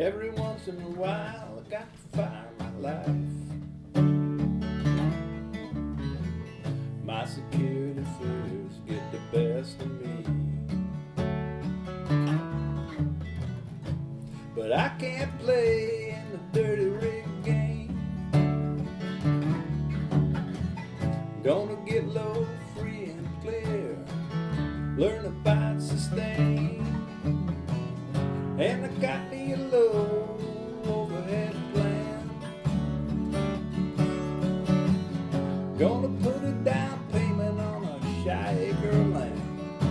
Every once in a while I got to fire my life. My security fears get the best of me, but I can't play in the dirty rig game. Gonna get low, free and clear, learn about sustain, and I got me a low overhead plan. Gonna put a down payment on a shy acre of land.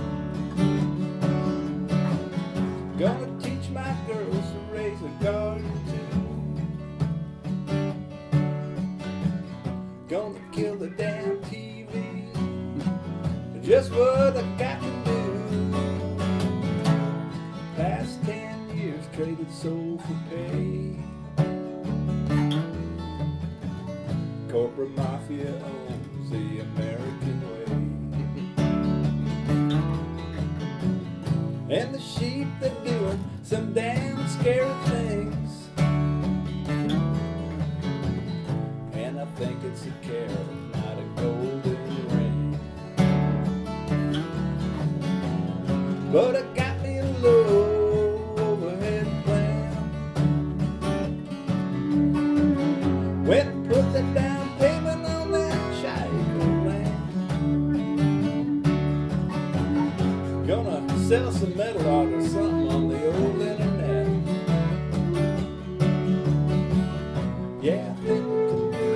Gonna teach my girls to raise a garden too. Gonna kill the damn TV, just what I got to do. Past 10 years traded soul for pay. Corporate mafia owns the American way, and the sheep that doing some damn scary things. And I think it's a carrot, not a golden ring. But I got me a low overhead plan. Went and put the down payment on that shiny land. Gonna sell some metal art or something on the old internet. Yeah, I think we can do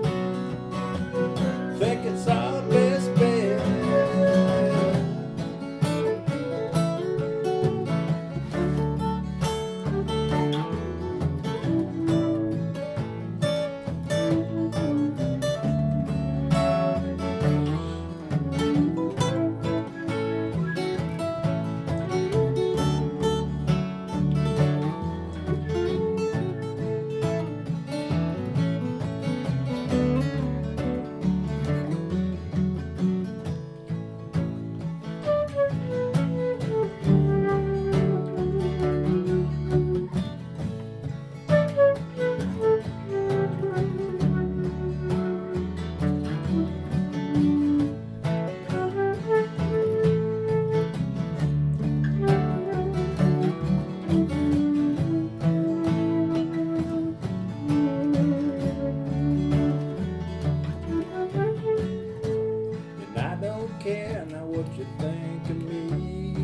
it. Think it's our best bet. Care now what you think of me.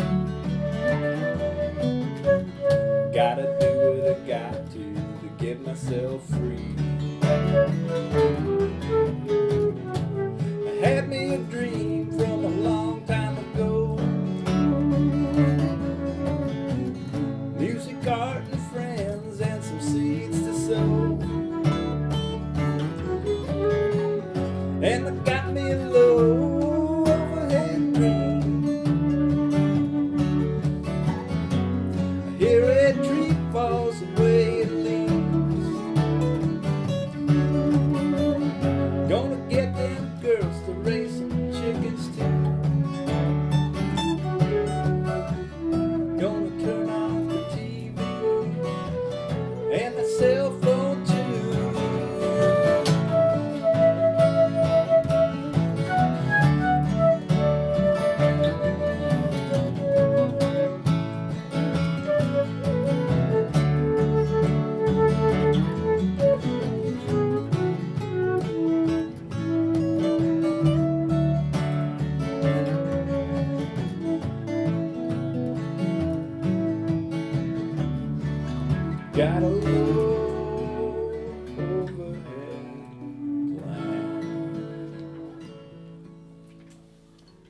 Gotta do what I got to get myself free. I had me a dream from a long time ago. Music, art, and friends, and some seeds to sow. And I got me a low here a tree falls away it leaves. Gonna get them girls to raise some chickens too. Gonna turn off the TV and the cell phone too. Got a